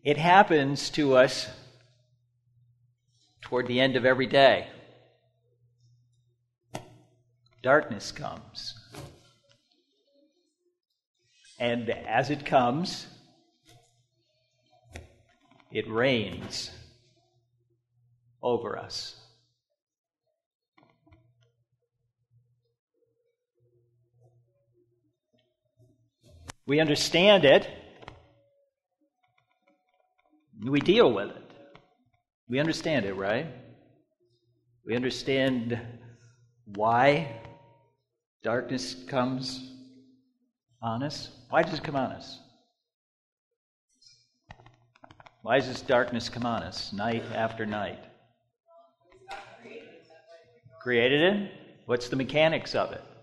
It happens to us toward the end of every day. Darkness comes. And as it comes, it reigns over us. We understand it. We deal with it. We understand it, right? We understand why darkness comes on us. Why does it come on us? Why does this darkness come on us night after night? Created it? What's the mechanics of it?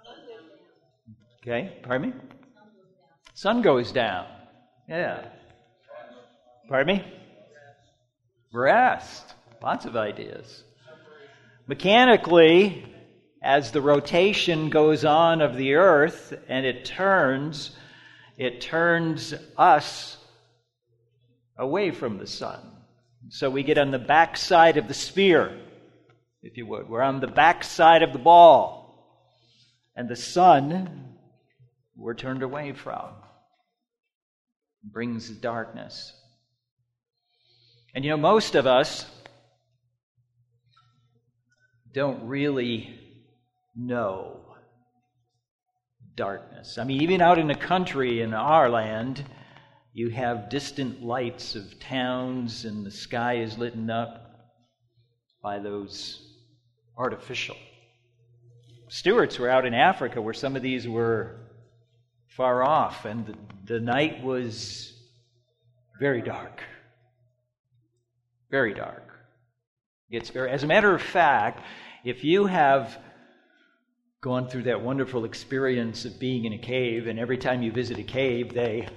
Okay, pardon me? Sun goes down. Yeah. Pardon me? Rest. Lots of ideas. Mechanically, as the rotation goes on of the earth and it turns us away from the sun. So we get on the back side of the sphere, if you would. We're on the back side of the ball. And the sun, we're turned away from. It brings darkness. And most of us don't really know darkness. I mean, even out in the country in our land, you have distant lights of towns and the sky is lit up by those artificial. Stewarts were out in Africa where some of these were far off and the night was very dark. Very dark. As a matter of fact, if you have gone through that wonderful experience of being in a cave, and every time you visit a cave,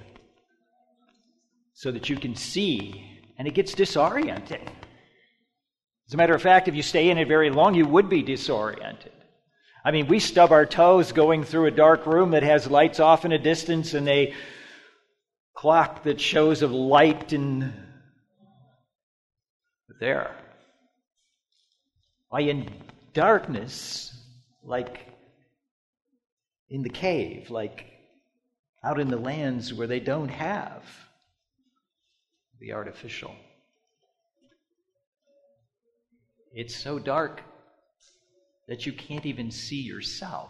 so that you can see, and it gets disorienting. As a matter of fact, if you stay in it very long, you would be disoriented. I mean, we stub our toes going through a dark room that has lights off in a distance and a clock that shows a light there. Why, in darkness, like in the cave, like out in the lands where they don't have the artificial. It's so dark that you can't even see yourself.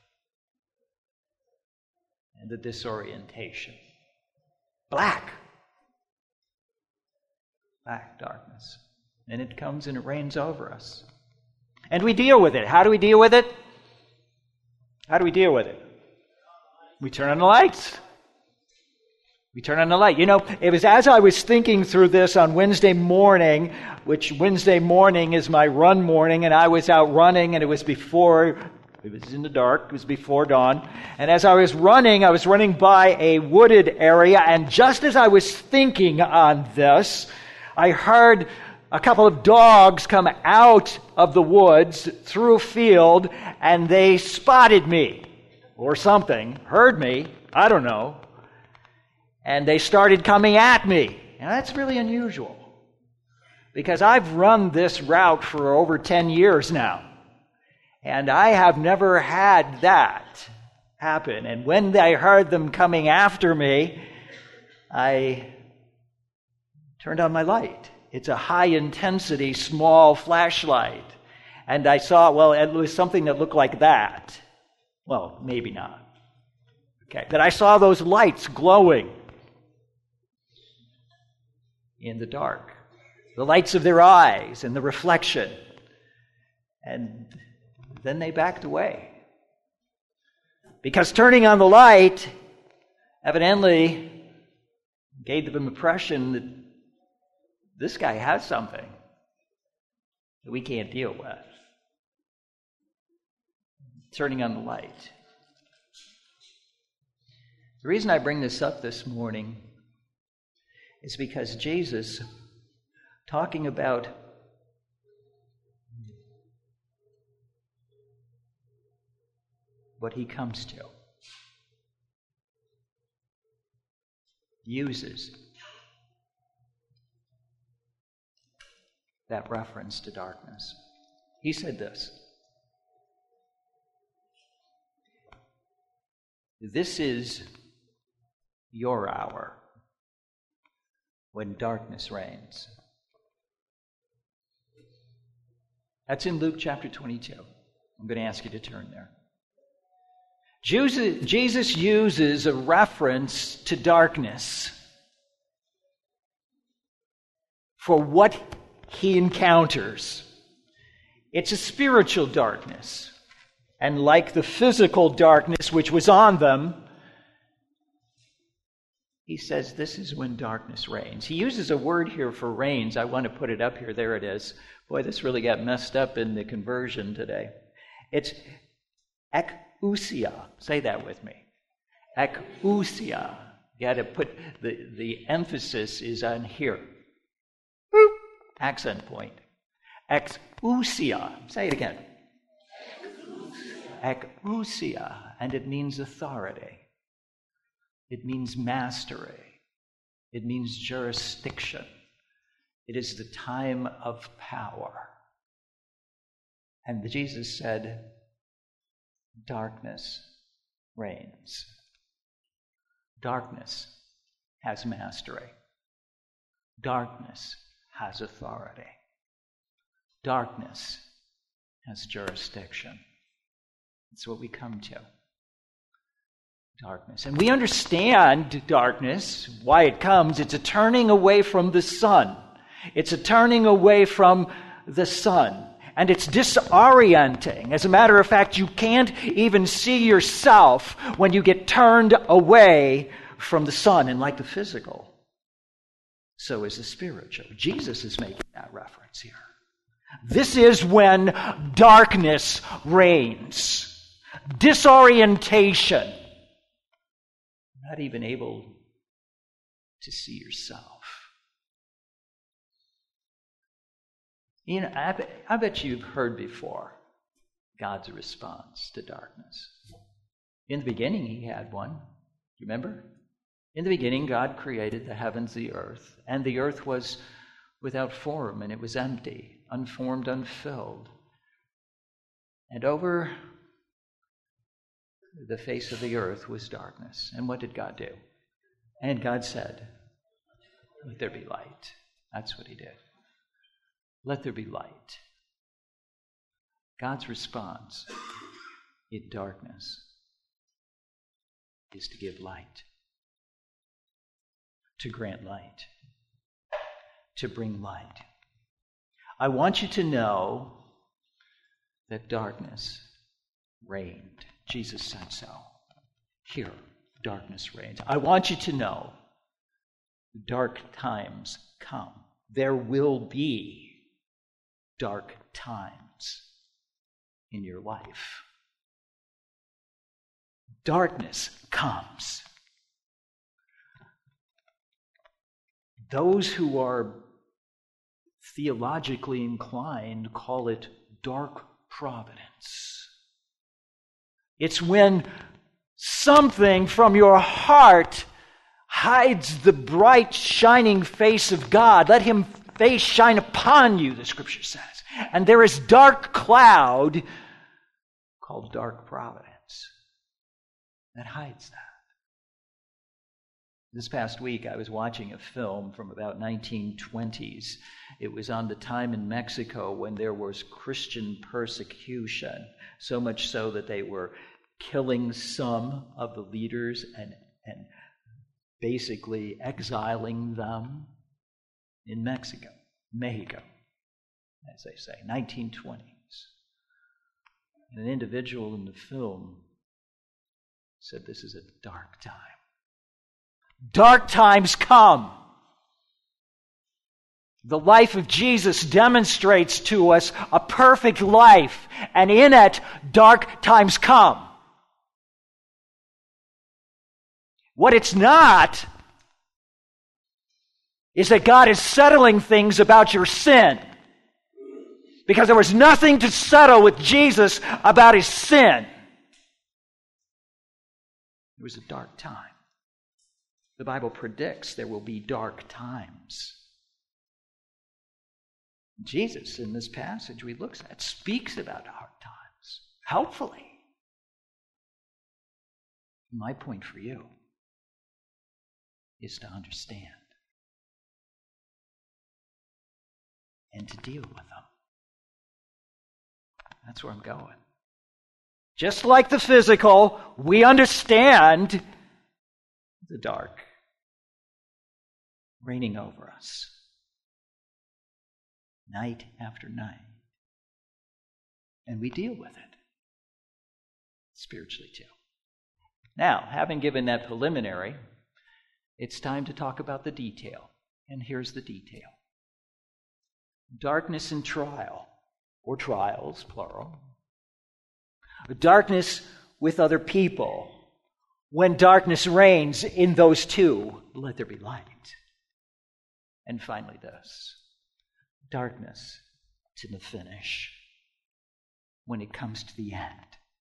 And the disorientation. Black darkness. And it comes and it reigns over us. And we deal with it. How do we deal with it? How do we deal with it? We turn on the lights. We turn on the light. It was as I was thinking through this on Wednesday morning, which Wednesday morning is my run morning, and I was out running, and it was in the dark, it was before dawn. And as I was running by a wooded area, and just as I was thinking on this, I heard a couple of dogs come out of the woods through a field, and they spotted me, or something, heard me, I don't know. And they started coming at me. And that's really unusual. Because I've run this route for over 10 years now. And I have never had that happen. And when I heard them coming after me, I turned on my light. It's a high-intensity, small flashlight. And I saw, it was something that looked like that. Well, maybe not. Okay, but I saw those lights glowing in the dark. The lights of their eyes and the reflection. And then they backed away. Because turning on the light evidently gave them the impression that this guy has something that we can't deal with. Turning on the light. The reason I bring this up this morning is because Jesus, talking about what he comes to, uses that reference to darkness. He said this: "This is your hour when darkness reigns." That's in Luke chapter 22. I'm going to ask you to turn there. Jesus uses a reference to darkness for what he encounters. It's a spiritual darkness. And like the physical darkness which was on them, he says this is when darkness reigns. He uses a word here for reigns. I want to put it up here. There it is. Boy, this really got messed up in the conversion today. It's ekousia. Say that with me. Ekousia. You got to put the emphasis is on here. Boop. Accent point. Ekousia. Say it again. Ekousia. And it means authority. It means mastery. It means jurisdiction. It is the time of power. And Jesus said, darkness reigns. Darkness has mastery. Darkness has authority. Darkness has jurisdiction. That's what we come to. Darkness. And we understand darkness, why it comes. It's a turning away from the sun. It's a turning away from the sun. And it's disorienting. As a matter of fact, you can't even see yourself when you get turned away from the sun. And like the physical, so is the spiritual. Jesus is making that reference here. This is when darkness reigns. Disorientation. Not even able to see yourself. You know, I bet you've heard before God's response to darkness. In the beginning, he had one. Remember? In the beginning, God created the heavens, the earth, and the earth was without form, and it was empty, unformed, unfilled. And over the face of the earth was darkness. And what did God do? And God said, "Let there be light." That's what he did. Let there be light. God's response in darkness is to give light, to grant light, to bring light. I want you to know that darkness reigned. Jesus said so. Here, darkness reigns. I want you to know dark times come. There will be dark times in your life. Darkness comes. Those who are theologically inclined call it dark providence. It's when something from your heart hides the bright, shining face of God. Let him face shine upon you, the scripture says. And there is dark cloud called dark providence that hides that. This past week, I was watching a film from about 1920s. It was on the time in Mexico when there was Christian persecution, so much so that they were killing some of the leaders and basically exiling them in Mexico, as they say, 1920s. And an individual in the film said, "This is a dark time." Dark times come. The life of Jesus demonstrates to us a perfect life, and in it, dark times come. What it's not is that God is settling things about your sin. Because there was nothing to settle with Jesus about his sin. It was a dark time. The Bible predicts there will be dark times. Jesus, in this passage we look at, speaks about hard times, helpfully. My point for you is to understand and to deal with them. That's where I'm going. Just like the physical, we understand the dark reigning over us night after night. And we deal with it spiritually too. Now, having given that preliminary, it's time to talk about the detail. And here's the detail. Darkness and trial, or trials, plural. Darkness with other people. When darkness reigns in those two, let there be light. And finally this. Darkness to the finish. When it comes to the end,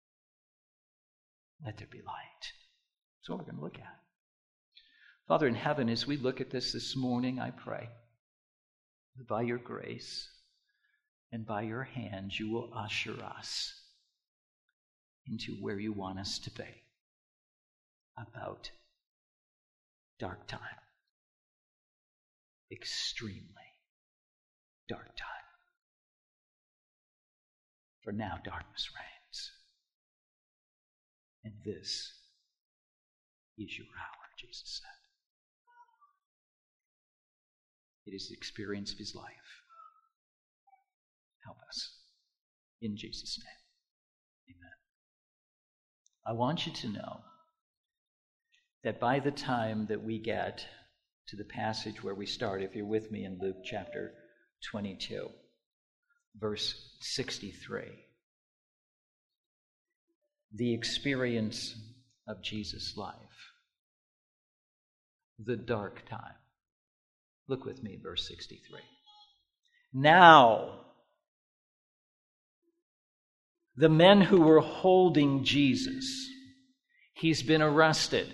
let there be light. That's what we're going to look at. Father in heaven, as we look at this morning, I pray that by your grace and by your hand, you will usher us into where you want us to be about dark time. Extremely dark time. For now, darkness reigns. And this is your hour, Jesus said. It is the experience of his life. Help us. In Jesus' name. Amen. I want you to know that by the time that we get to the passage where we start, if you're with me in Luke chapter 22, verse 63, the experience of Jesus' life, the dark time. Look with me, verse 63. Now, the men who were holding Jesus, he's been arrested.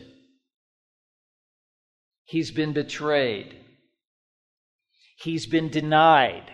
He's been betrayed. He's been denied.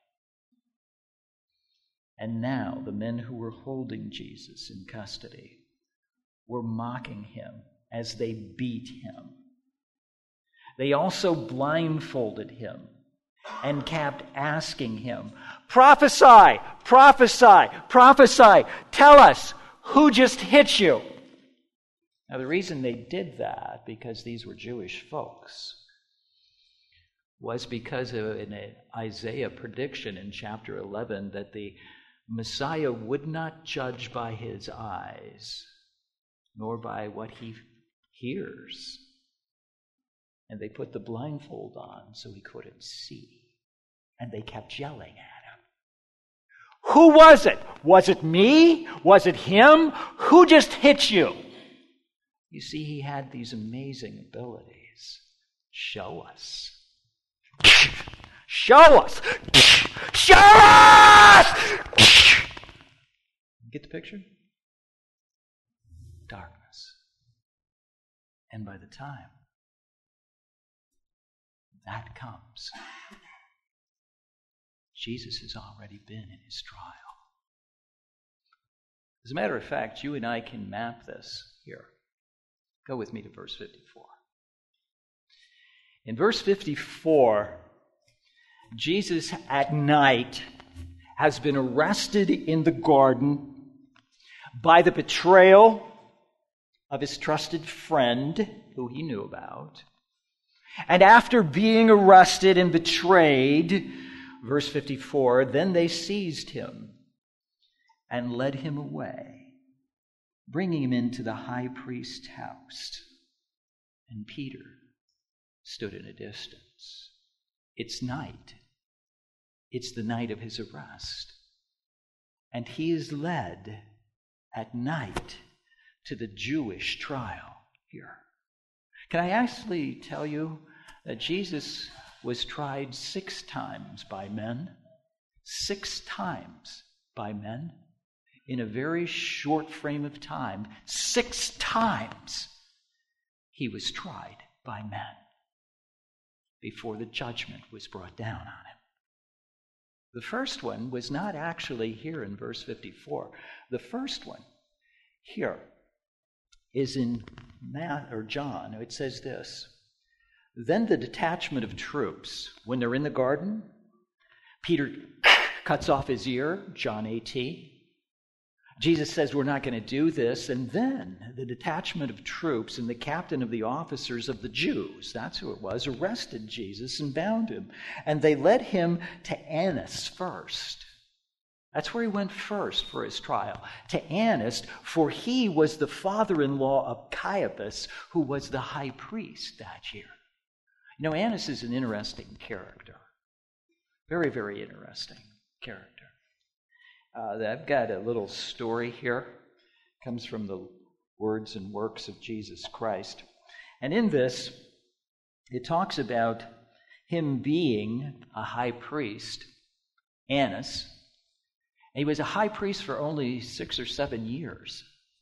And now the men who were holding Jesus in custody were mocking him as they beat him. They also blindfolded him and kept asking him, "Prophesy, prophesy, prophesy. Tell us, who just hit you?" Now the reason they did that, because these were Jewish folks, was because of an Isaiah prediction in chapter 11 that the Messiah would not judge by his eyes, nor by what he hears. And they put the blindfold on so he couldn't see. And they kept yelling at him. "Who was it? Was it me? Was it him? Who just hit you?" You see, he had these amazing abilities. Show us. Show us! Show us! Get the picture? Darkness. And by the time that comes, Jesus has already been in his trial. As a matter of fact, you and I can map this here. Go with me to verse 54. In verse 54, Jesus at night has been arrested in the garden by the betrayal of his trusted friend, who he knew about. And after being arrested and betrayed, verse 54, then they seized him and led him away, bringing him into the high priest's house. And Peter stood in a distance. It's night. It's the night of his arrest. And he is led at night to the Jewish trial here. Can I actually tell you that Jesus was tried 6 times by men? 6 times by men in a very short frame of time. 6 times he was tried by men before the judgment was brought down on him. The first one was not actually here in verse 54. The first one here is in John. It says this: Then the detachment of troops, when they're in the garden, Peter cuts off his ear, John 18. Jesus says, we're not going to do this. And then the detachment of troops and the captain of the officers of the Jews, that's who it was, arrested Jesus and bound him. And they led him to Annas first. That's where he went first for his trial. To Annas, for he was the father-in-law of Caiaphas, who was the high priest that year. You know, Annas is an interesting character. Very, very interesting character. I've got a little story here. It comes from the words and works of Jesus Christ. And in this, it talks about him being a high priest, Annas. He was a high priest for only 6 or 7 years.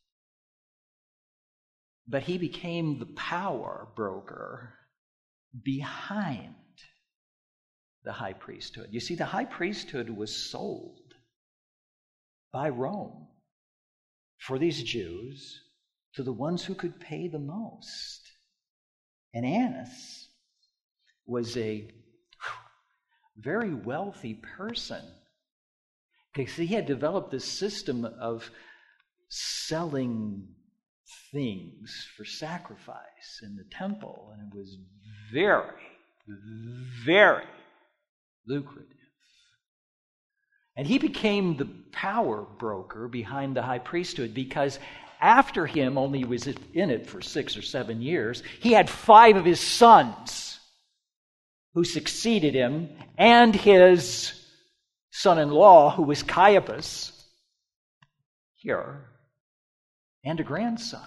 But he became the power broker behind the high priesthood. You see, the high priesthood was sold by Rome for these Jews to the ones who could pay the most. And Annas was a very wealthy person because he had developed this system of selling things for sacrifice in the temple, and it was very, very lucrative. And he became the power broker behind the high priesthood because after him, only he was in it for 6 or 7 years, he had 5 of his sons who succeeded him, and his son-in-law, who was Caiaphas, here, and a grandson.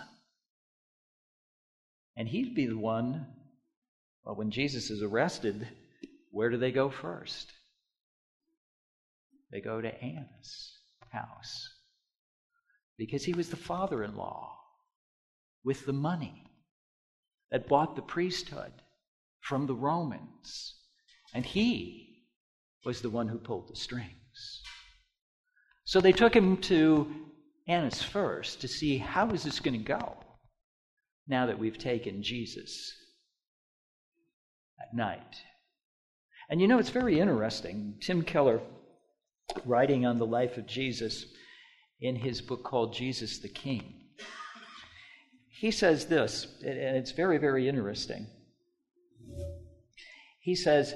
And he'd be the one, well, when Jesus is arrested, where do they go first? They go to Annas' house because he was the father-in-law with the money that bought the priesthood from the Romans. And he was the one who pulled the strings. So they took him to Annas first to see how is this going to go now that we've taken Jesus at night. And you know, it's very interesting. Tim Keller, writing on the life of Jesus in his book called Jesus the King, he says this, and it's very, very interesting. He says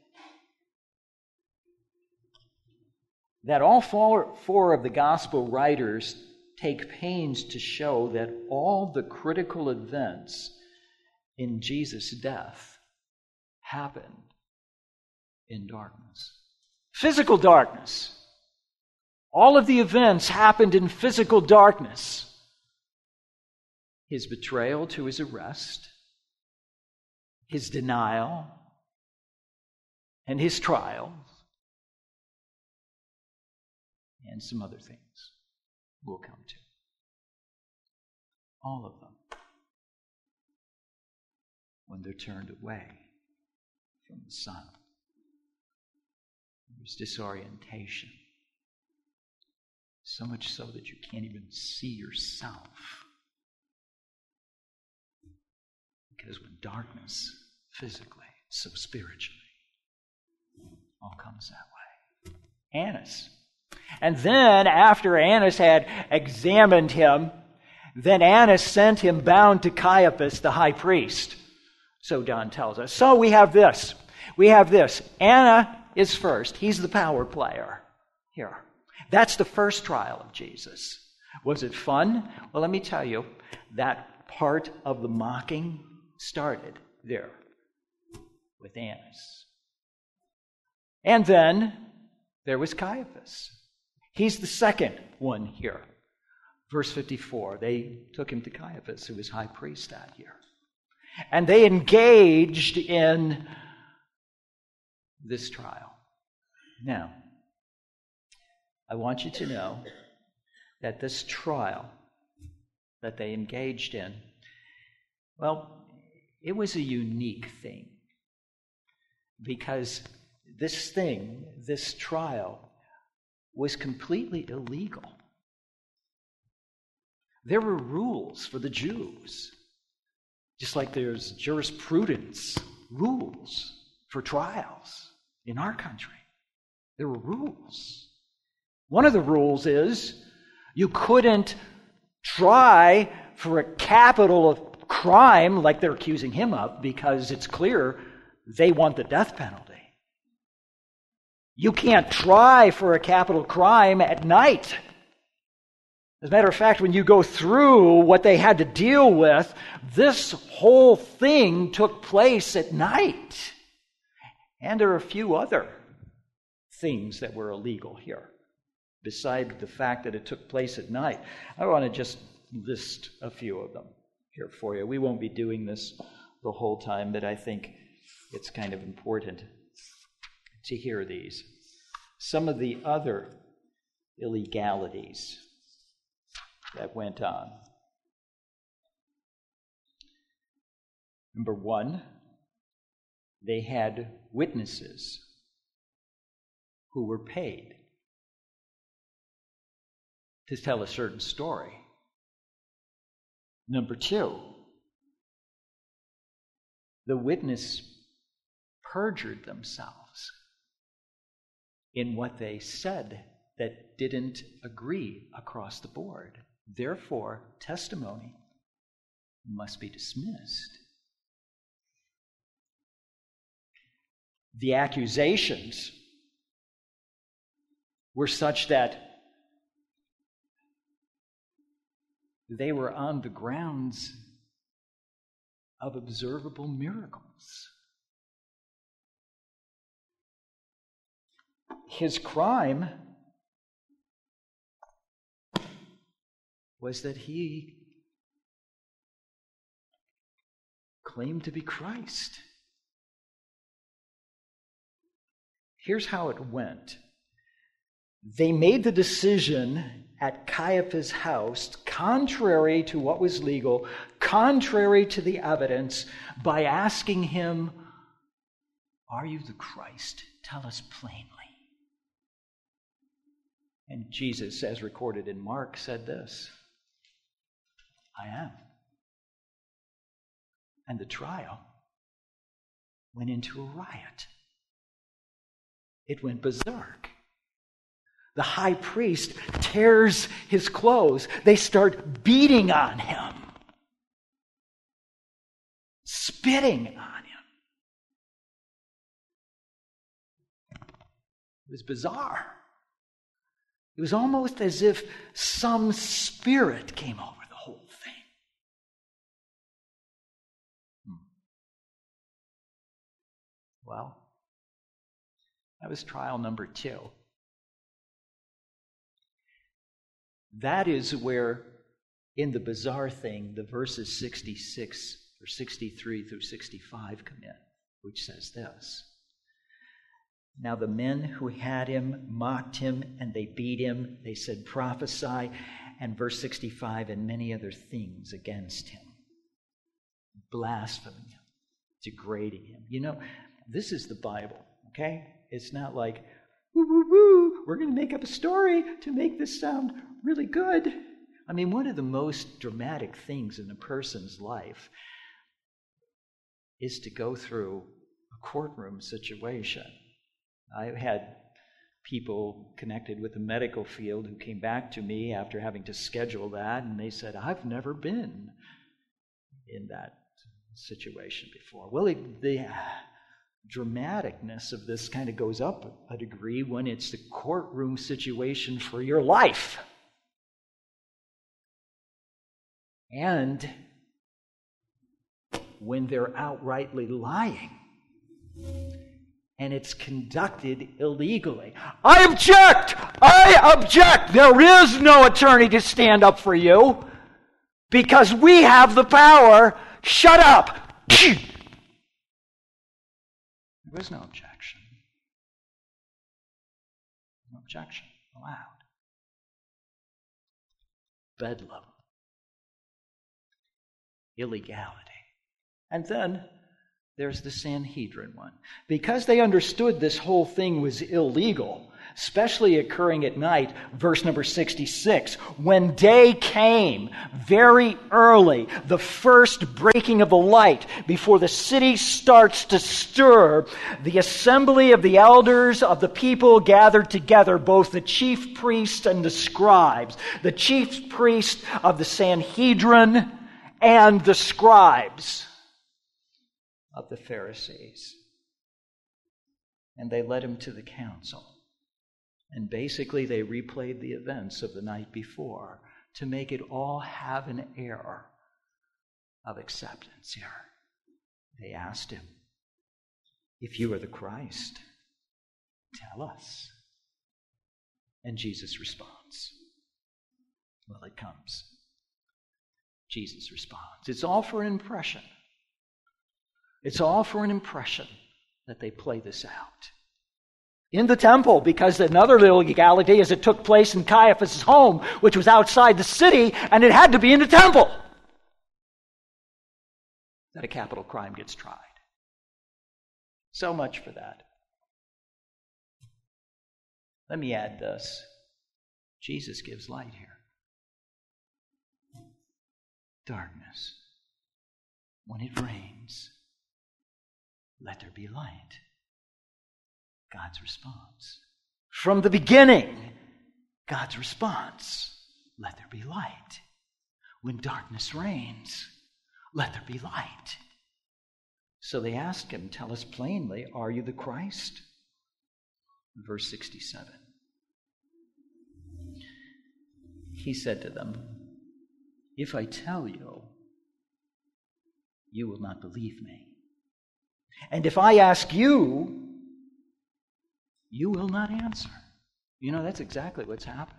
that all four of the gospel writers take pains to show that all the critical events in Jesus' death happened in darkness. Physical darkness. All of the events happened in physical darkness. His betrayal to his arrest, his denial, and his trial, and some other things we'll come to. All of them, when they're turned away from the sun. There's disorientation. So much so that you can't even see yourself. Because when darkness, physically, so spiritually, all comes that way. Annas. And then, after Annas had examined him, then Annas sent him bound to Caiaphas, the high priest. So John tells us. So we have this. Anna is first. He's the power player here. That's the first trial of Jesus. Was it fun? Well, let me tell you, that part of the mocking started there with Annas. And then there was Caiaphas. He's the second one here. Verse 54, they took him to Caiaphas, who was high priest that year. And they engaged in this trial. Now, I want you to know that this trial that they engaged in, well, it was a unique thing because this trial, was completely illegal. There were rules for the Jews, just like there's jurisprudence rules for trials in our country. There were rules. One of the rules is you couldn't try for a capital of crime like they're accusing him of, because it's clear they want the death penalty. You can't try for a capital crime at night. As a matter of fact, when you go through what they had to deal with, this whole thing took place at night. And there are a few other things that were illegal here, beside the fact that it took place at night. I want to just list a few of them here for you. We won't be doing this the whole time, but I think it's kind of important to hear these. Some of the other illegalities that went on. Number one, they had witnesses who were paid to tell a certain story. Number two, the witness perjured themselves in what they said that didn't agree across the board. Therefore, testimony must be dismissed. The accusations were such that they were on the grounds of observable miracles. His crime was that he claimed to be Christ. Here's how it went. They made the decision at Caiaphas' house, contrary to what was legal, contrary to the evidence, by asking him, "Are you the Christ? Tell us plainly." And Jesus, as recorded in Mark, said this, "I am." And the trial went into a riot. It went berserk. The high priest tears his clothes. They start beating on him, spitting on him. It was bizarre. It was almost as if some spirit came over the whole thing. Well, that was trial number 2. That is where, in the bizarre thing, the verses 66 or 63 through 65 come in, which says this. Now the men who had him mocked him, and they beat him. They said, "Prophesy." And verse 65, and many other things against him, blaspheming him, degrading him. You know, this is the Bible, okay? It's not like, woo, woo, woo, we're going to make up a story to make this sound really good. I mean, one of the most dramatic things in a person's life is to go through a courtroom situation. I had people connected with the medical field who came back to me after having to schedule that, and they said, "I've never been in that situation before." Well, the dramaticness of this kind of goes up a degree when it's the courtroom situation for your life. And when they're outrightly lying, and it's conducted illegally. I object! I object! There is no attorney to stand up for you because we have the power. Shut up! There was no objection. No objection allowed. Bedlam. Illegality. And then there's the Sanhedrin one. Because they understood this whole thing was illegal, especially occurring at night, verse number 66, when day came very early, the first breaking of the light, before the city starts to stir, the assembly of the elders of the people gathered together, both the chief priests and the scribes, the chief priest of the Sanhedrin and the scribes of the Pharisees. And they led him to the council. And basically they replayed the events of the night before to make it all have an air of acceptance here. They asked him, "If you are the Christ, tell us." And Jesus responds. Well, it comes. Jesus responds. It's all for an impression. It's all for an impression that they play this out. In the temple, because another little legality is it took place in Caiaphas' home, which was outside the city, and it had to be in the temple that a capital crime gets tried. So much for that. Let me add this. Jesus gives light here. Darkness. When it rains, let there be light. God's response. From the beginning, God's response. Let there be light. When darkness reigns, let there be light. So they asked him, tell us plainly, are you the Christ? Verse 67. He said to them, if I tell you, you will not believe me. And if I ask you, you will not answer. You know, that's exactly what's happened.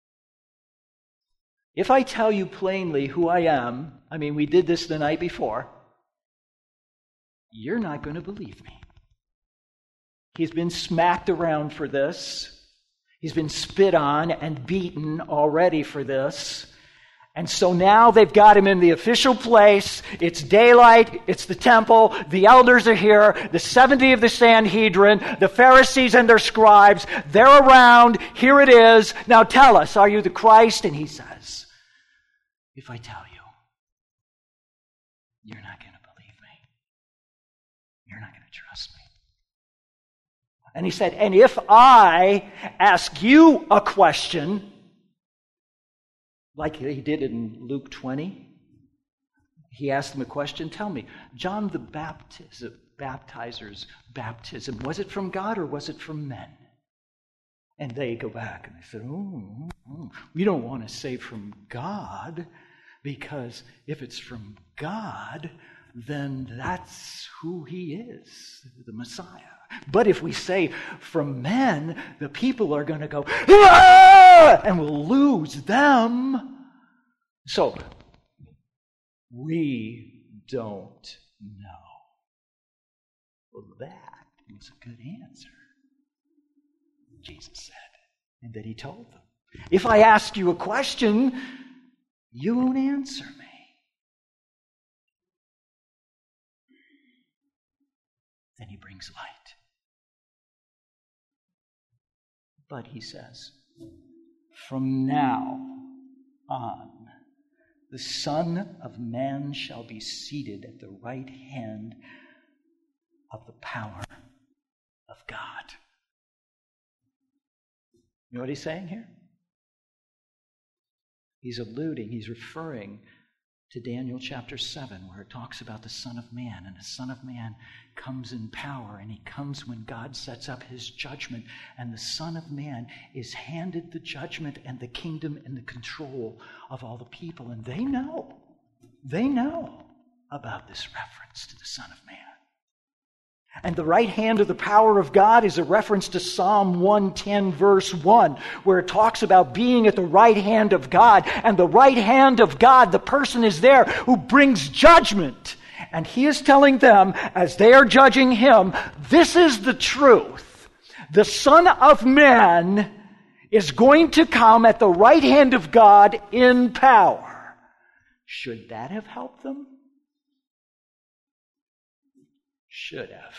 If I tell you plainly who I am, we did this the night before, you're not going to believe me. He's been smacked around for this. He's been spit on and beaten already for this. And so now they've got him in the official place. It's daylight. It's the temple. The elders are here. The 70 of the Sanhedrin, the Pharisees and their scribes, they're around. Here it is. Now tell us, are you the Christ? And he says, if I tell you, you're not going to believe me. You're not going to trust me. And he said, and if I ask you a question, like he did in Luke 20, he asked them a question. Tell me, John the Baptizer's baptism, was it from God or was it from men? And they go back and they said, we don't want to say from God, because if it's from God, then that's who he is, the Messiah. But if we say from men, the people are going to go, ah! And we'll lose them. So, we don't know. Well, that was a good answer, Jesus said. And then he told them, if I ask you a question, you won't answer me. Then he brings light. But he says, from now on, the Son of Man shall be seated at the right hand of the power of God. You know what he's saying here? He's referring to Daniel chapter 7, where it talks about the Son of Man. And the Son of Man comes in power, and he comes when God sets up his judgment. And the Son of Man is handed the judgment and the kingdom and the control of all the people. And they know about this reference to the Son of Man. And the right hand of the power of God is a reference to Psalm 110, verse 1, where it talks about being at the right hand of God. And the right hand of God, the person is there who brings judgment. And he is telling them, as they are judging him, this is the truth. The Son of Man is going to come at the right hand of God in power. Should that have helped them? should have.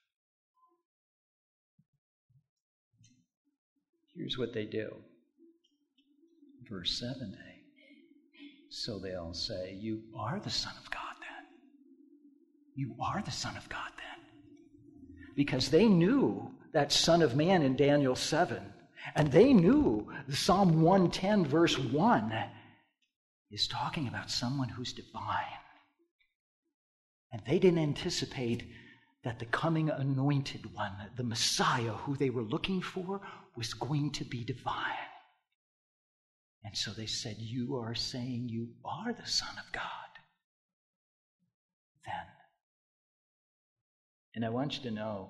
Here's what they do. Verse 7a. So they'll say, you are the Son of God then. You are the Son of God then. Because they knew that Son of Man in Daniel 7. And they knew Psalm 110 verse 1 is talking about someone who's divine. And they didn't anticipate that the coming anointed one, the Messiah who they were looking for, was going to be divine. And so they said, you are saying you are the Son of God. Then. And I want you to know,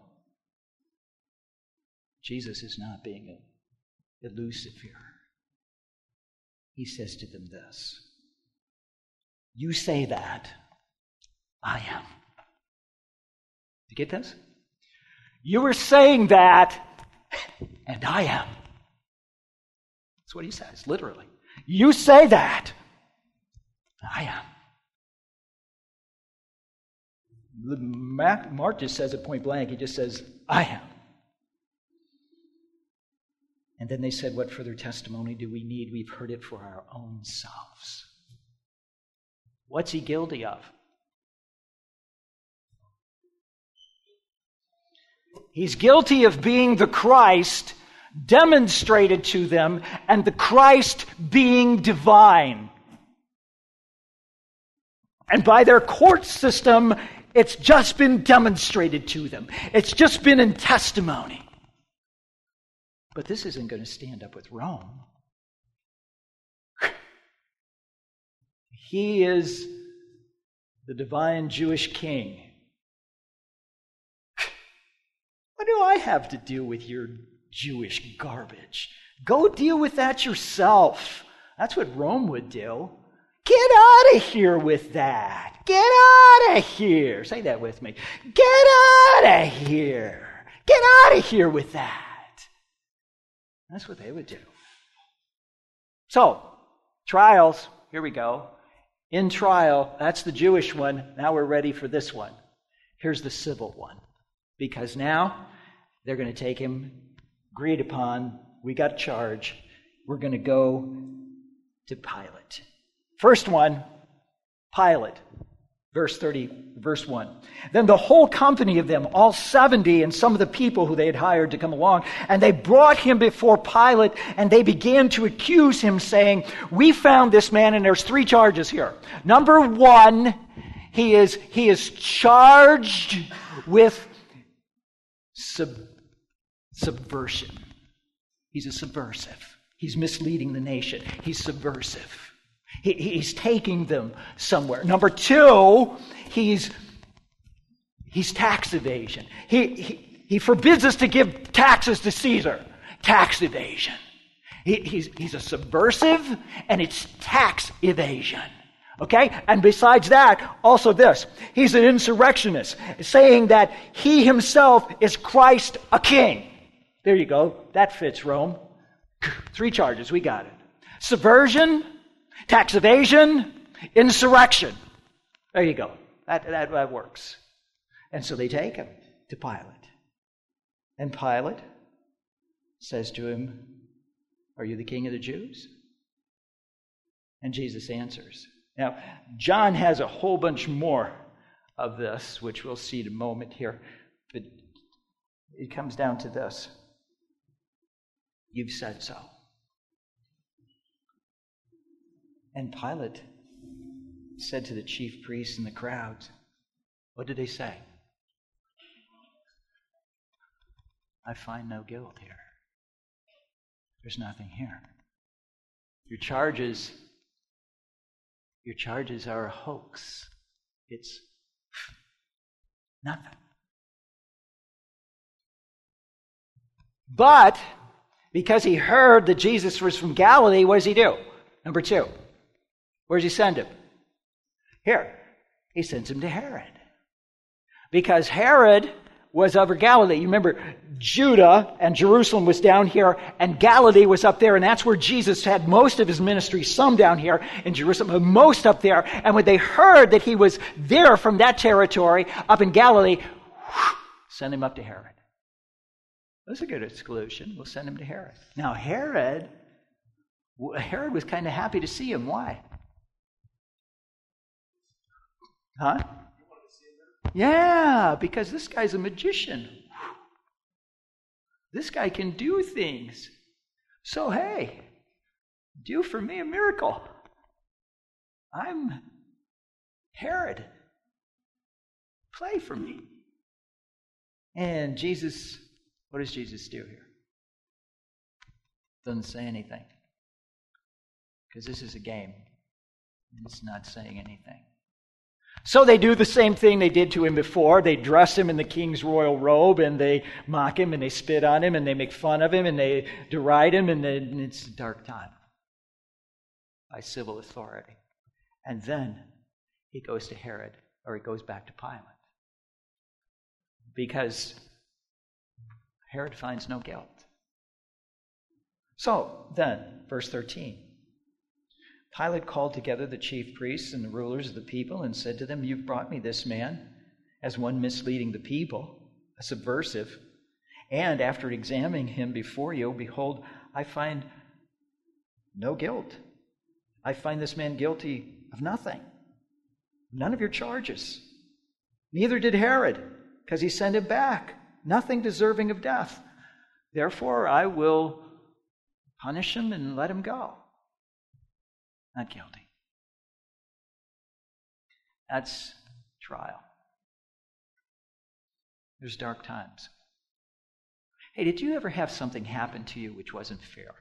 Jesus is not being elusive here. He says to them this, you say that, I am. You get this? You are saying that, and I am. That's what he says, literally. You say that, I am. Mark just says it point blank. He just says, I am. And then they said, what further testimony do we need? We've heard it for our own selves. What's he guilty of? He's guilty of being the Christ demonstrated to them, and the Christ being divine. And by their court system, it's just been demonstrated to them. It's just been in testimony. But this isn't going to stand up with Rome. He is the divine Jewish king. What do I have to do with your Jewish garbage? Go deal with that yourself. That's what Rome would do. Get out of here with that. Get out of here. Say that with me. Get out of here. Get out of here with that. That's what they would do. So, trials. Here we go. In trial, that's the Jewish one. Now we're ready for this one. Here's the civil one. Because now they're going to take him, agreed upon, we got charge. We're going to go to Pilate. First one, Pilate. Verse 1. Then the whole company of them, all 70, and some of the people who they had hired to come along, and they brought him before Pilate, and they began to accuse him, saying, we found this man, and there's 3 charges here. Number 1, he is charged with subversion. He's a subversive. He's misleading the nation. He's subversive. He's taking them somewhere. Number 2, he's tax evasion. He forbids us to give taxes to Caesar. Tax evasion. He's a subversive, and it's tax evasion. Okay? And besides that, also this. He's an insurrectionist, saying that he himself is Christ a king. There you go. That fits Rome. 3 charges. We got it. Subversion, tax evasion, insurrection. There you go. That works. And so they take him to Pilate. And Pilate says to him, are you the king of the Jews? And Jesus answers. Now, John has a whole bunch more of this, which we'll see in a moment here. But it comes down to this. You've said so. And Pilate said to the chief priests and the crowds, what did they say? I find no guilt here. There's nothing here. Your charges are a hoax. It's nothing. But because he heard that Jesus was from Galilee, what does he do? Number 2. Where does he send him? Here. He sends him to Herod. Because Herod was over Galilee. You remember, Judah and Jerusalem was down here, and Galilee was up there, and that's where Jesus had most of his ministry, some down here in Jerusalem, but most up there. And when they heard that he was there from that territory, up in Galilee, Send him up to Herod. That's a good solution. We'll send him to Herod. Now, Herod was kind of happy to see him. Why? Huh? Yeah, because this guy's a magician. This guy can do things. So, hey, do for me a miracle. I'm Herod. Play for me. And Jesus, what does Jesus do here? Doesn't say anything. Because this is a game. It's not saying anything. So they do the same thing they did to him before. They dress him in the king's royal robe, and they mock him, and they spit on him, and they make fun of him, and they deride him, and then it's a dark time by civil authority. And then he goes to Herod, or he goes back to Pilate. Because Herod finds no guilt. So then, verse 13. Pilate called together the chief priests and the rulers of the people and said to them, "You've brought me this man as one misleading the people, a subversive, and after examining him before you, behold, I find no guilt. I find this man guilty of nothing, none of your charges. Neither did Herod, because he sent him back, nothing deserving of death. Therefore, I will punish him and let him go. Not guilty." That's trial. There's dark times. Hey, did you ever have something happen to you which wasn't fair?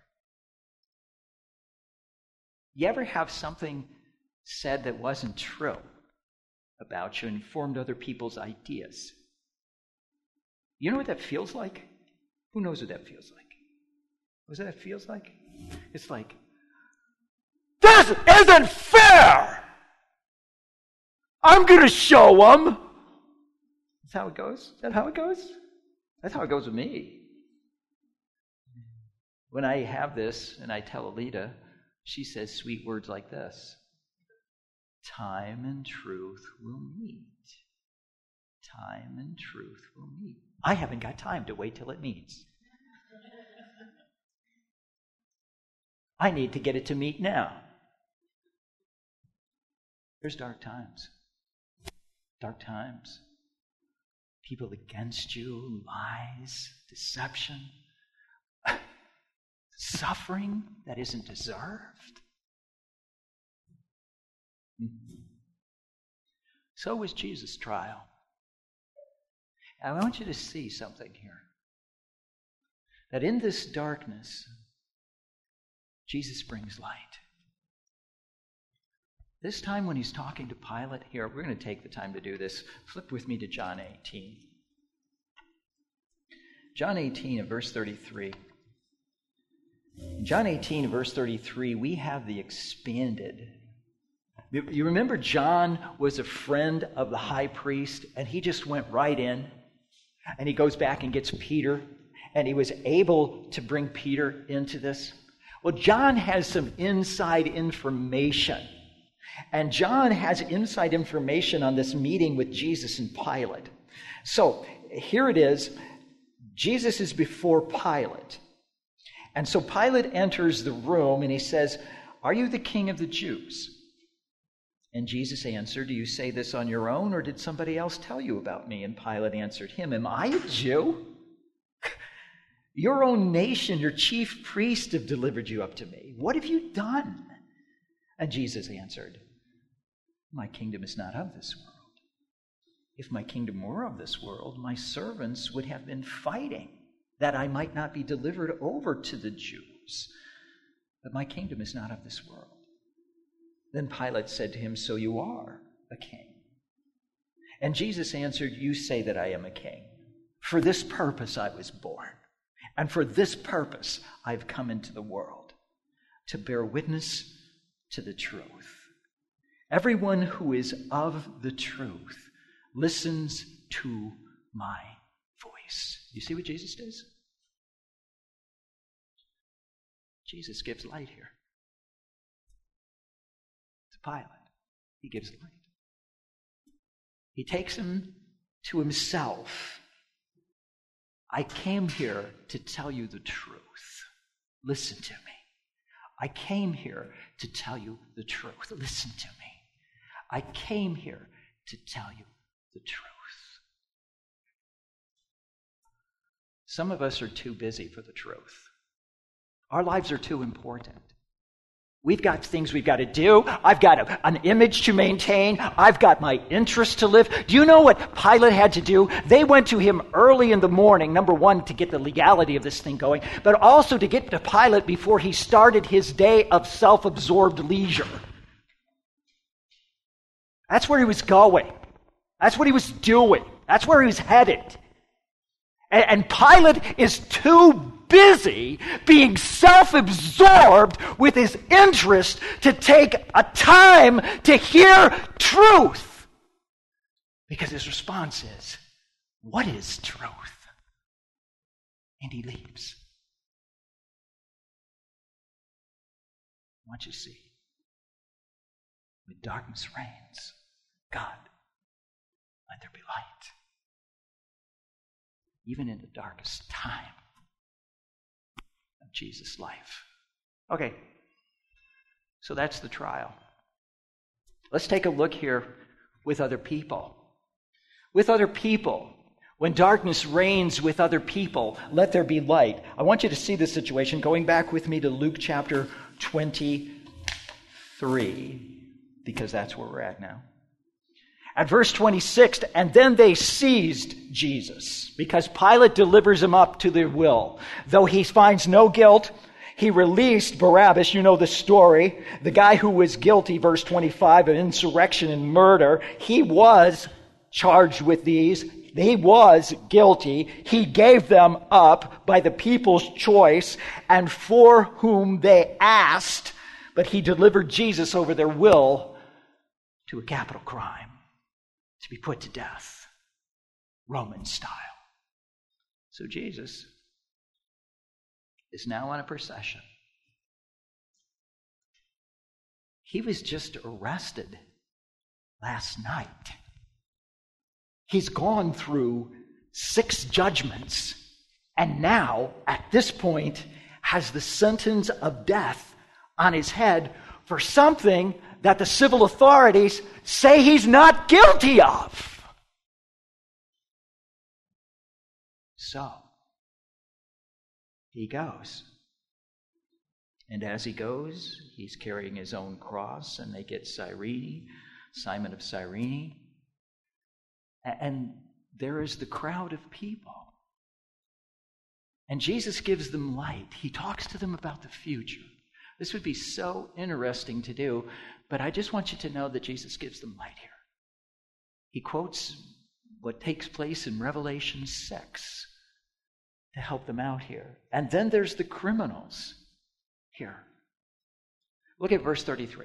You ever have something said that wasn't true about you and formed other people's ideas? You know what that feels like? Who knows what that feels like? What that feels like? It's like, this isn't fair! I'm going to show them! That's how it goes? Is that how it goes? That's how it goes with me. When I have this and I tell Alita, she says sweet words like this. Time and truth will meet. Time and truth will meet. I haven't got time to wait till it meets. I need to get it to meet now. There's dark times. Dark times. People against you, lies, deception, suffering that isn't deserved. So was Jesus' trial. And I want you to see something here. That in this darkness, Jesus brings light. This time when he's talking to Pilate, here, we're going to take the time to do this. Flip with me to John 18. John 18 and verse 33. In John 18 and verse 33, we have the expanded. You remember John was a friend of the high priest, and he just went right in, and he goes back and gets Peter, and he was able to bring Peter into this. Well, John has some inside information. And John has inside information on this meeting with Jesus and Pilate. So here it is. Jesus is before Pilate. And so Pilate enters the room and he says, "Are you the king of the Jews?" And Jesus answered, "Do you say this on your own, or did somebody else tell you about me?" And Pilate answered him, "Am I a Jew? Your own nation, your chief priests have delivered you up to me. What have you done?" And Jesus answered, "My kingdom is not of this world. If my kingdom were of this world, my servants would have been fighting that I might not be delivered over to the Jews. But my kingdom is not of this world." Then Pilate said to him, "So you are a king?" And Jesus answered, "You say that I am a king. For this purpose I was born, and for this purpose I've come into the world, to bear witness to the truth. Everyone who is of the truth listens to my voice." You see what Jesus does? Jesus gives light here. To Pilate, he gives light. He takes him to himself, I came here to tell you the truth. Listen to me. I came here to tell you the truth. Listen to me. I came here to tell you the truth. Some of us are too busy for the truth. Our lives are too important. We've got things we've got to do. I've got an image to maintain. I've got my interests to live. Do you know what Pilate had to do? They went to him early in the morning, number one, to get the legality of this thing going, but also to get to Pilate before he started his day of self-absorbed leisure. That's where he was going. That's what he was doing. That's where he was headed. And Pilate is too busy being self-absorbed with his interest to take a time to hear truth. Because his response is, what is truth? And he leaves. I want you to see, when darkness reigns, God, let there be light. Even in the darkest time of Jesus' life. Okay, so that's the trial. Let's take a look here with other people. With other people. When darkness reigns with other people, let there be light. I want you to see this situation. Going back with me to Luke chapter 23, because that's where we're at now. At verse 26, and then they seized Jesus, because Pilate delivers him up to their will. Though he finds no guilt, he released Barabbas. You know the story. The guy who was guilty, verse 25, of insurrection and murder. He was charged with these. He was guilty. He gave them up by the people's choice and for whom they asked, but he delivered Jesus over their will to a capital crime, to be put to death, Roman style. So Jesus is now on a procession. He was just arrested last night. He's gone through 6 judgments, and now, at this point, has the sentence of death on his head for something that the civil authorities say he's not guilty of. So, he goes. And as he goes, he's carrying his own cross, and they get Cyrene, Simon of Cyrene. And there is the crowd of people. And Jesus gives them light. He talks to them about the future. This would be so interesting to do, but I just want you to know that Jesus gives them light here. He quotes what takes place in Revelation 6 to help them out here. And then there's the criminals here. Look at verse 33.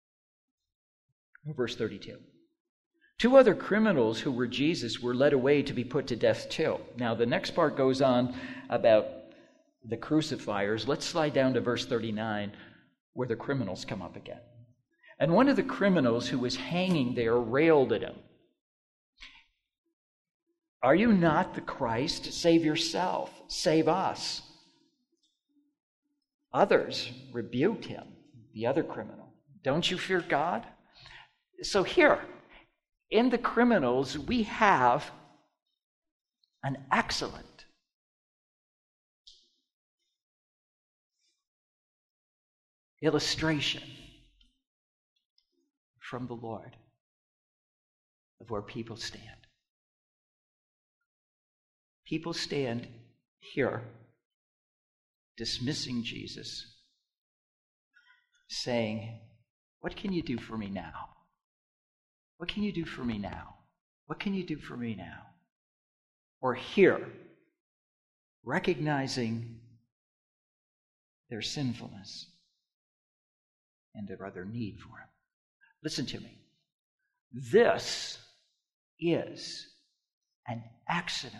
Or verse 32. 2 other criminals who were Jesus were led away to be put to death too. Now the next part goes on about the crucifiers. Let's slide down to verse 39 where the criminals come up again. And one of the criminals who was hanging there railed at him. Are you not the Christ? Save yourself. Save us. Others rebuked him, the other criminal. Don't you fear God? So here, in the criminals, we have an excellent illustration from the Lord of where people stand. People stand here dismissing Jesus, saying, what can you do for me now? What can you do for me now? What can you do for me now? Or here, recognizing their sinfulness and their other need for him. Listen to me. This is an excellent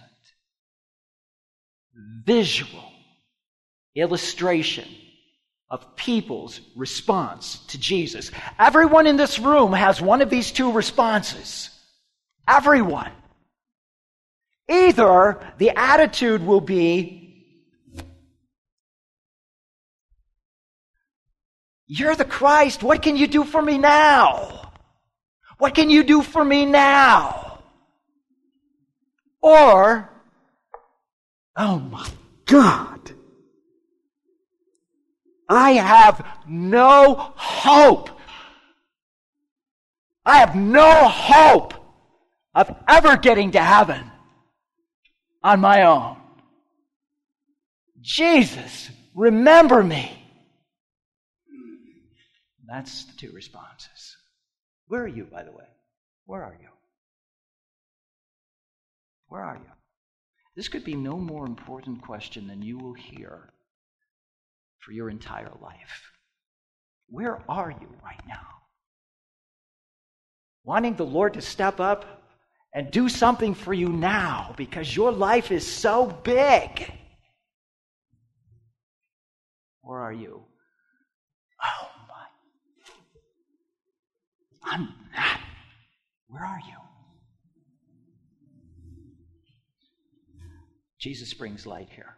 visual illustration of people's response to Jesus. Everyone in this room has one of these 2 responses. Everyone. Either the attitude will be, you're the Christ, what can you do for me now? What can you do for me now? Or, oh my God, I have no hope. I have no hope of ever getting to heaven on my own. Jesus, remember me. That's the two responses. Where are you, by the way? Where are you? Where are you? This could be no more important question than you will hear for your entire life. Where are you right now? Wanting the Lord to step up and do something for you now because your life is so big. Or are you? Oh my. I'm not. Where are you? Jesus brings light here.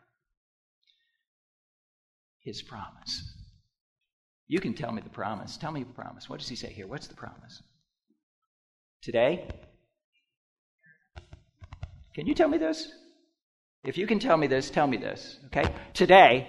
His promise. You can tell me the promise. Tell me the promise. What does he say here? What's the promise? Today? Can you tell me this? If you can tell me this, tell me this. Okay? Today,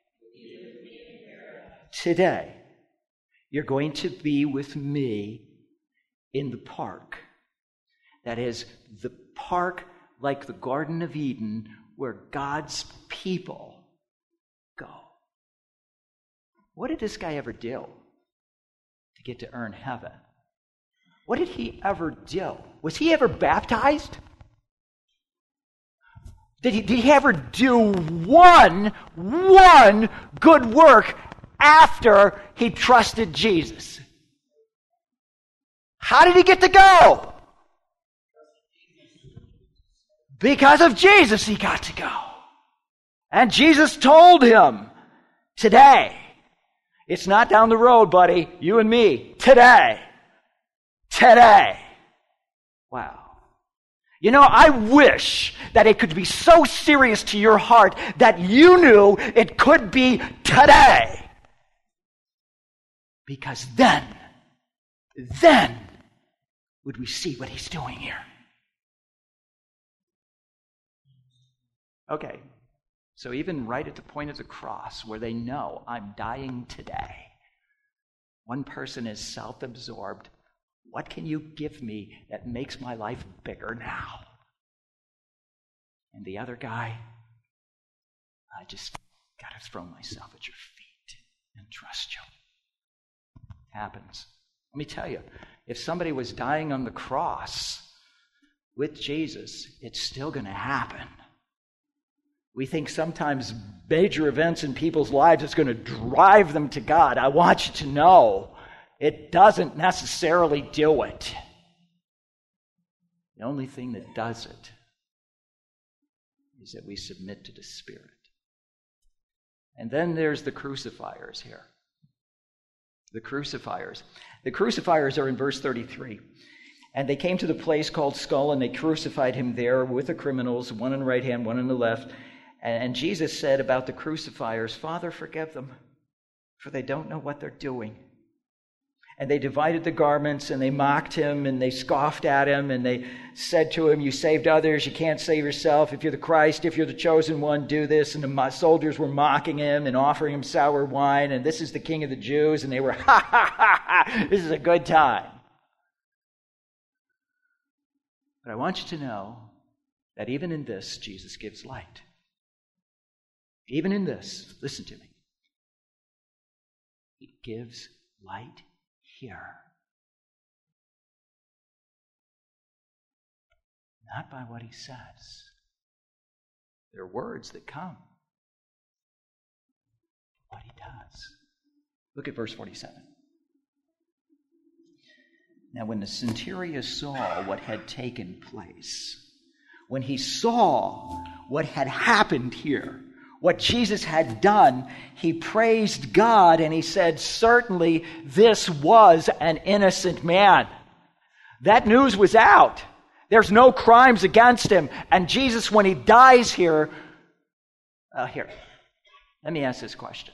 you're going to be with me in the park. That is, the park like the Garden of Eden where God's people go. What did this guy ever do to get to earn heaven? What did he ever do? Was he ever baptized? Did he ever do one good work after he trusted Jesus? How did he get to go? Because of Jesus, he got to go. And Jesus told him, today, it's not down the road, buddy, you and me, today. Wow. You know, I wish that it could be so serious to your heart that you knew it could be today. Because then would we see what he's doing here. Okay, so even right at the point of the cross where they know I'm dying today, one person is self-absorbed. What can you give me that makes my life bigger now? And the other guy, I just got to throw myself at your feet and trust you. It happens. Let me tell you, if somebody was dying on the cross with Jesus, it's still going to happen. We think sometimes major events in people's lives is going to drive them to God. I want you to know it doesn't necessarily do it. The only thing that does it is that we submit to the Spirit. And then there's the crucifiers here. The crucifiers. The crucifiers are in verse 33. And they came to the place called Skull, and they crucified him there with the criminals, one on the right hand, one on the left. And Jesus said about the crucifiers, Father, forgive them, for they don't know what they're doing. And they divided the garments, and they mocked him, and they scoffed at him, and they said to him, you saved others, you can't save yourself. If you're the Christ, if you're the chosen one, do this. And the soldiers were mocking him and offering him sour wine, and this is the King of the Jews, and they were, ha, ha, ha, ha, this is a good time. But I want you to know that even in this, Jesus gives light. Even in this, listen to me. He gives light here. Not by what he says. There are words that come. What he does. Look at verse 47. Now when the centurion saw what had taken place, when he saw what had happened here, what Jesus had done, he praised God and he said, certainly this was an innocent man. That news was out. There's no crimes against him. And Jesus, when he dies here, let me ask this question.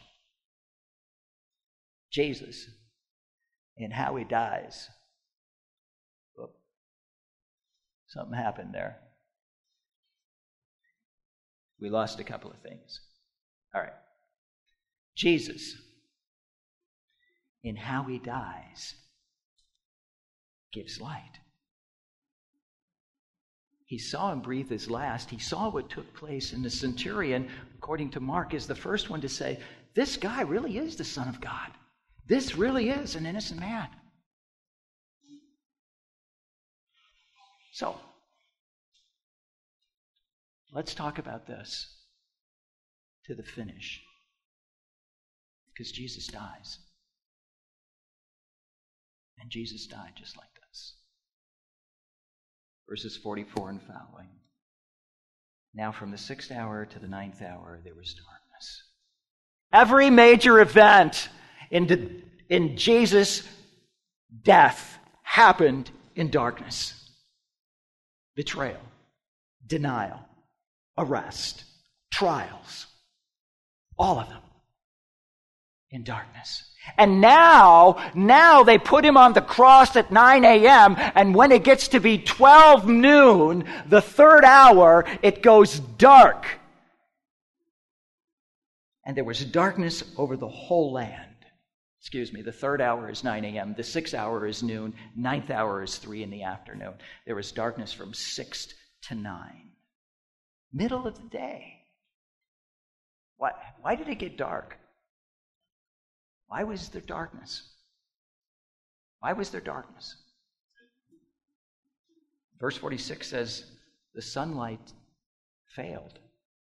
Jesus, in how he dies, something happened there. We lost a couple of things. All right. Jesus, in how he dies, gives light. He saw him breathe his last. He saw what took place, and the centurion, according to Mark, is the first one to say, this guy really is the Son of God. This really is an innocent man. So, let's talk about this to the finish. Because Jesus dies. And Jesus died just like this. Verses 44 and following. Now from the 6th hour to the 9th hour there was darkness. Every major event in Jesus' death happened in darkness. Betrayal, denial, arrest, trials, all of them in darkness. And now they put him on the cross at 9 a.m., and when it gets to be 12 noon, the 3rd hour, it goes dark. And there was darkness over the whole land. The 3rd hour is 9 a.m., the 6th hour is noon, 9th hour is 3 in the afternoon. There was darkness from 6 to 9. Middle of the day. Why did it get dark? Why was there darkness? Why was there darkness? Verse 46 says, the sunlight failed.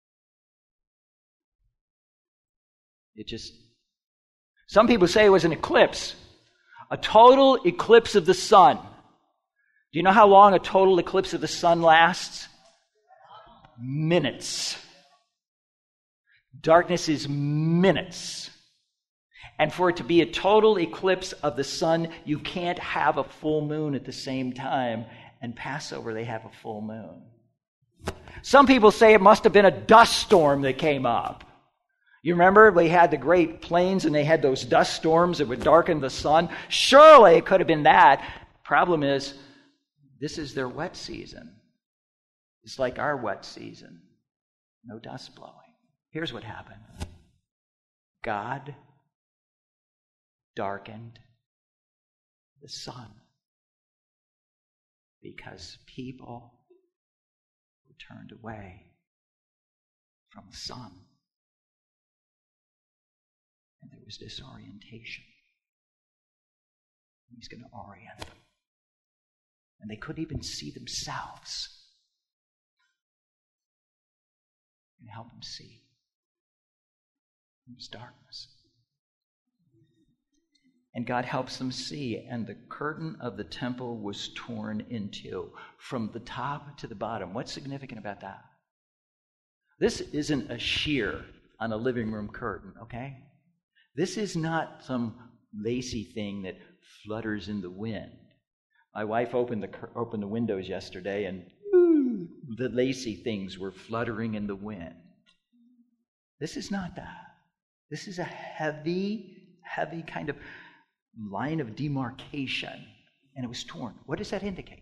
Some people say it was an eclipse. A total eclipse of the sun. Do you know how long a total eclipse of the sun lasts? Minutes. Darkness is minutes. And for it to be a total eclipse of the sun, you can't have a full moon at the same time. And Passover, they have a full moon. Some people say it must have been a dust storm that came up. You remember they had the Great Plains and they had those dust storms that would darken the sun? Surely it could have been that. Problem is, this is their wet season. It's like our wet season. No dust blowing. Here's what happened. God darkened the sun because people were turned away from the sun. And there was disorientation. He's going to orient them. And they couldn't even see themselves. And help them see. It was darkness. And God helps them see, and the curtain of the temple was torn in two, from the top to the bottom. What's significant about that? This isn't a sheer on a living room curtain, okay? This is not some lacy thing that flutters in the wind. My wife opened the windows yesterday, and the lacy things were fluttering in the wind. This is not that. This is a heavy kind of line of demarcation, and it was torn. What does that indicate?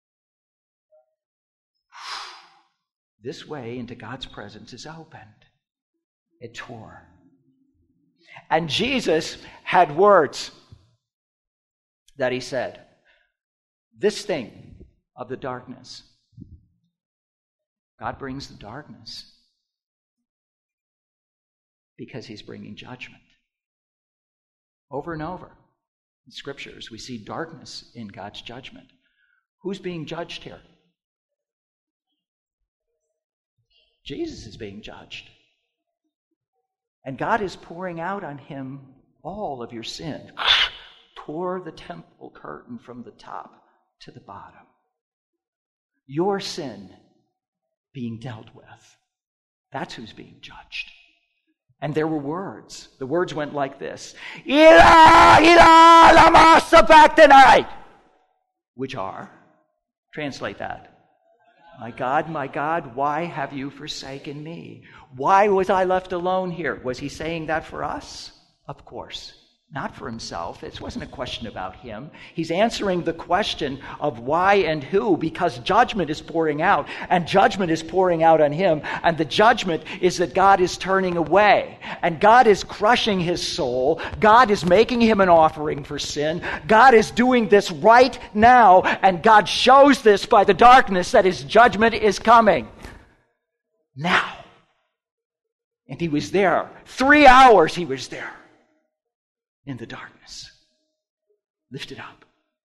This way into God's presence is opened. It tore. And Jesus had words that he said, this thing of the darkness, God brings the darkness because he's bringing judgment. Over and over in scriptures, we see darkness in God's judgment. Who's being judged here? Jesus is being judged. And God is pouring out on him all of your sin. Tore the temple curtain from the top to the bottom. Your sin being dealt with. That's who's being judged. And there were words. The words went like this. Ila, ila, lama sabachthani. Which are, translate that, my God, why have you forsaken me? Why was I left alone here?" Was he saying that for us? Of course. Not for himself. It wasn't a question about him. He's answering the question of why and who, because judgment is pouring out, and judgment is pouring out on him, and the judgment is that God is turning away, and God is crushing his soul. God is making him an offering for sin. God is doing this right now, and God shows this by the darkness that his judgment is coming now. And he was there. 3 hours he was there. In the darkness, lifted up.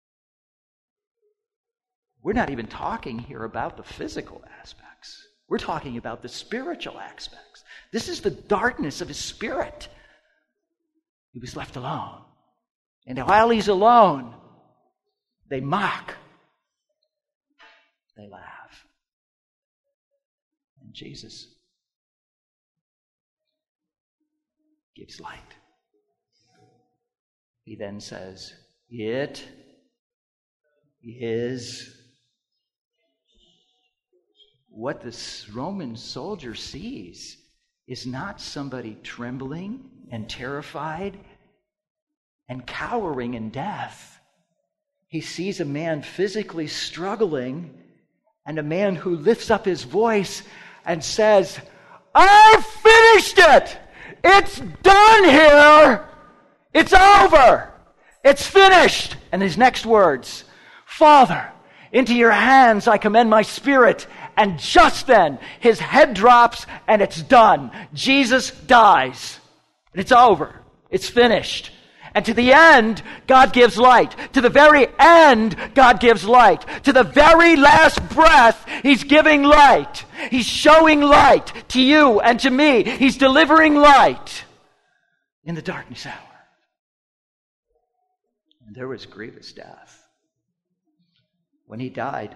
We're not even talking here about the physical aspects. We're talking about the spiritual aspects. This is the darkness of his spirit. He was left alone. And while he's alone, they mock. They laugh. And Jesus gives light. He then says, "It is." What this Roman soldier sees is not somebody trembling and terrified and cowering in death. He sees a man physically struggling and a man who lifts up his voice and says, "I've finished it! It's done here! It's over! It's finished!" And his next words, "Father, into your hands I commend my spirit." And just then, his head drops and it's done. Jesus dies. And it's over. It's finished. And to the end, God gives light. To the very end, God gives light. To the very last breath, he's giving light. He's showing light to you and to me. He's delivering light in the darkness hour. And there was grievous death. When he died,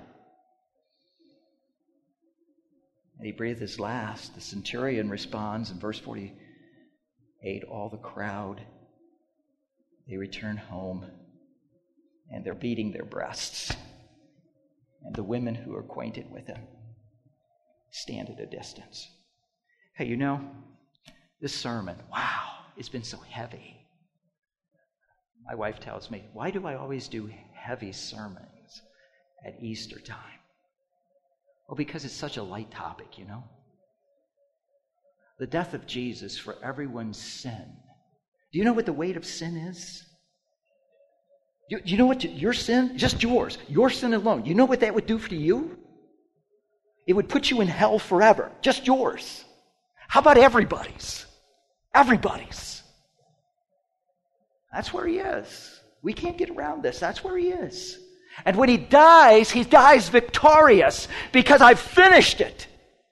and he breathed his last, the centurion responds in verse 48, all the crowd, they return home, and they're beating their breasts. And the women who are acquainted with him stand at a distance. Hey, you know, this sermon, wow, it's been so heavy. My wife tells me, why do I always do heavy sermons at Easter time? Well, because it's such a light topic, you know. The death of Jesus for everyone's sin. Do you know what the weight of sin is? You know what your sin, just yours, your sin alone, you know what that would do for you? It would put you in hell forever, just yours. How about everybody's? Everybody's. That's where he is. We can't get around this. That's where he is. And when he dies victorious because I've finished it.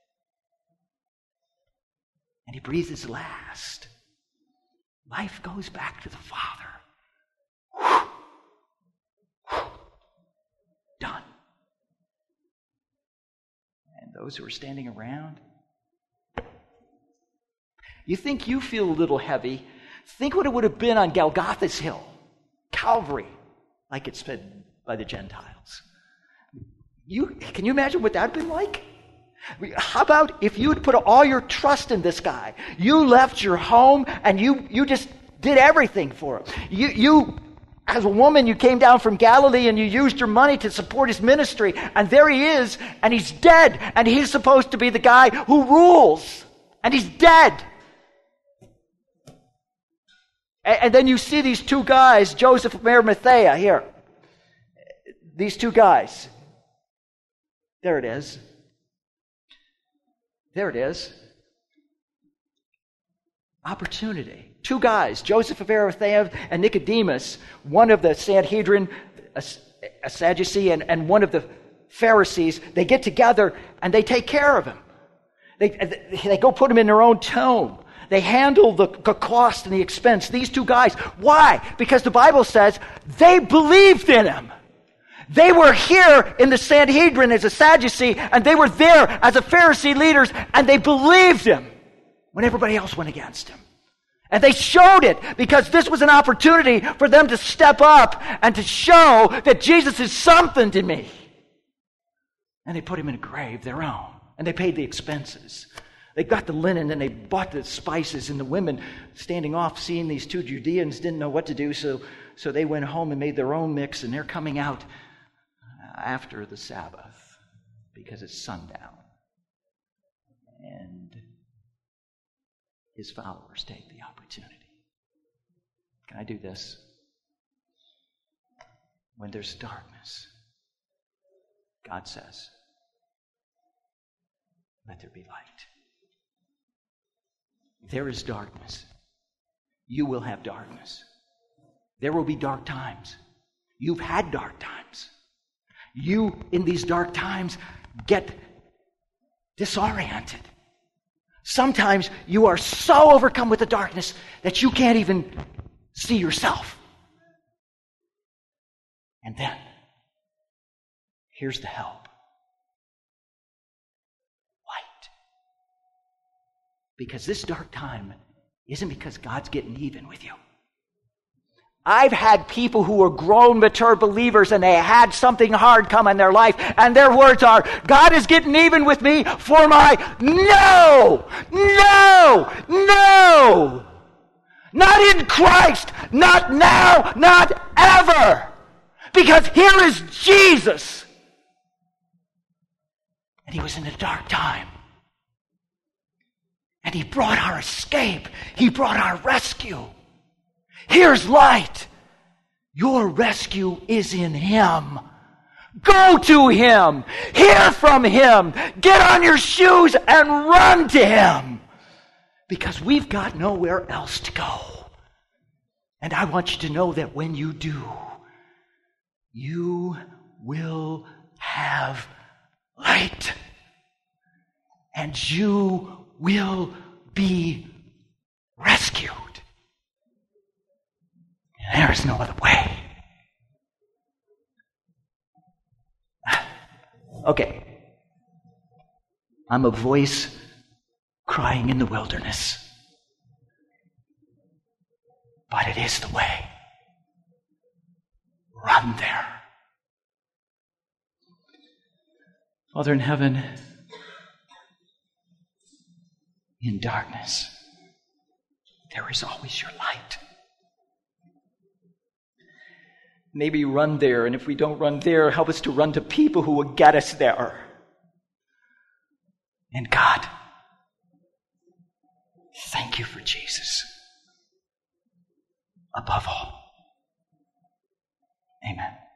And he breathes his last. Life goes back to the Father. Done. And those who are standing around, you think you feel a little heavy. Think what it would have been on Golgotha's hill, Calvary, like it's been by the Gentiles. Can you imagine what that would have been like? How about if you had put all your trust in this guy? You left your home and you just did everything for him. You, as a woman, you came down from Galilee and you used your money to support his ministry. And there he is, and he's dead. And he's supposed to be the guy who rules. And he's dead. And then you see these two guys, Joseph of Arimathea, here. These two guys. There it is. There it is. Opportunity. Two guys, Joseph of Arimathea and Nicodemus, one of the Sanhedrin, a Sadducee, and one of the Pharisees. They get together and they take care of him. They go put him in their own tomb. They handle the cost and the expense. These two guys. Why? Because the Bible says they believed in him. They were here in the Sanhedrin as a Sadducee, and they were there as a Pharisee leaders, and they believed him when everybody else went against him. And they showed it because this was an opportunity for them to step up and to show that Jesus is something to me. And they put him in a grave, their own. And they paid the expenses. They got the linen and they bought the spices, and the women standing off seeing these two Judeans didn't know what to do, so they went home and made their own mix, and they're coming out after the Sabbath because it's sundown. And his followers take the opportunity. Can I do this? When there's darkness, God says, let there be light. There is darkness. You will have darkness. There will be dark times. You've had dark times. You, in these dark times, get disoriented. Sometimes you are so overcome with the darkness that you can't even see yourself. And then, here's the help. Light. Because this dark time isn't because God's getting even with you. I've had people who were grown, mature believers, and they had something hard come in their life, and their words are, God is getting even with me for my no! Not in Christ, not now, not ever! Because here is Jesus. And he was in a dark time. And he brought our escape. He brought our rescue. Here's light. Your rescue is in him. Go to him. Hear from him. Get on your shoes and run to him. Because we've got nowhere else to go. And I want you to know that when you do, you will have light. And you will be rescued. There is no other way. Okay. I'm a voice crying in the wilderness. But it is the way. Run there. Father in heaven, in darkness, there is always your light. Maybe run there, and if we don't run there, help us to run to people who will get us there. And God, thank you for Jesus. Above all. Amen.